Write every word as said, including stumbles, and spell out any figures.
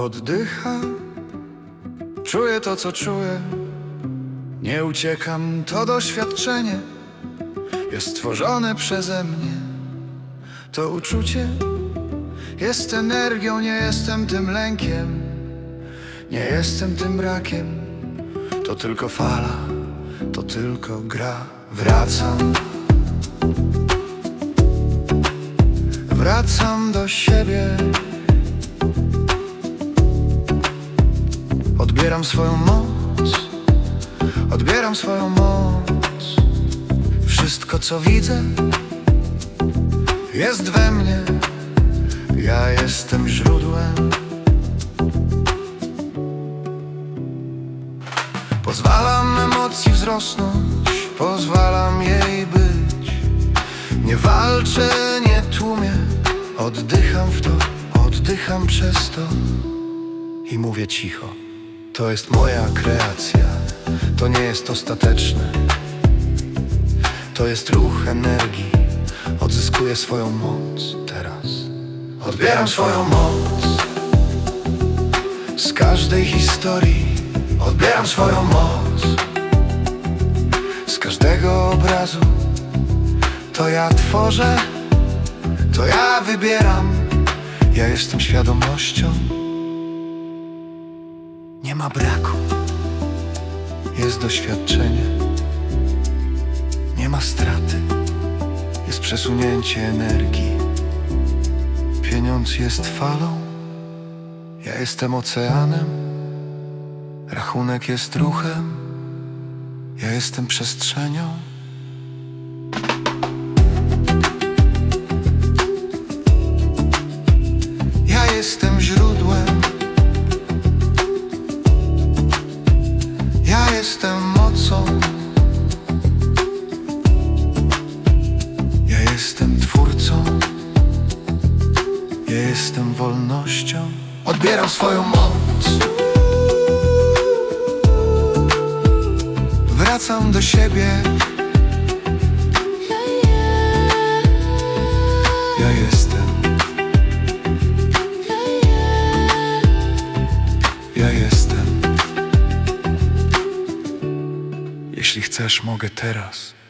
Oddycham, czuję to, co czuję. Nie uciekam, to doświadczenie jest stworzone przeze mnie. To uczucie jest energią, nie jestem tym lękiem, nie jestem tym brakiem. To tylko fala, to tylko gra. Wracam, wracam do siebie. Odbieram swoją moc, odbieram swoją moc. Wszystko, co widzę, jest we mnie. Ja jestem źródłem. Pozwalam emocji wzrosnąć, pozwalam jej być. Nie walczę, nie tłumię, oddycham w to, oddycham przez to i mówię cicho. To jest moja kreacja, to nie jest ostateczne. To jest ruch energii, odzyskuję swoją moc teraz. Odbieram swoją moc z każdej historii. Odbieram swoją moc z każdego obrazu. To ja tworzę, to ja wybieram. Ja jestem świadomością. Nie ma braku, jest doświadczenie. Nie ma straty, jest przesunięcie energii. Pieniądz jest falą, ja jestem oceanem. Rachunek jest ruchem, ja jestem przestrzenią. Ja jestem źródłem. Ja jestem mocą. Ja jestem twórcą. Ja jestem wolnością. Odbieram swoją moc. Wracam do siebie. Ja jestem. Ja jestem. Jeśli chcesz, mogę teraz.